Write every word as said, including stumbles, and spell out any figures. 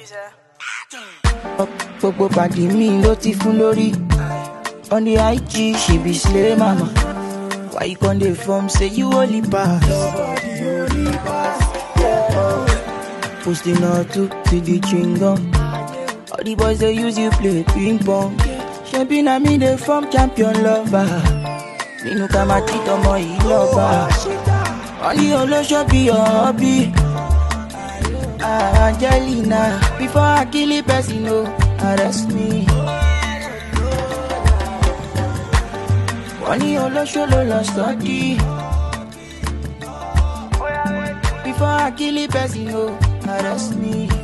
Gbogbo pàdé mi ló ti fún lórí. On the I G, she be slay mama. Why you con dey form say you only pass? Posting all to to the chewing gum. All the boys they use you play ping pong. Champion na me they form champion lover. Me no come at it on my lover. Only Olosho be your hobby. Ah, Angelina, before I kill it, person no arrest me. Only Olosho lo study. Before I kill it, person no arrest me.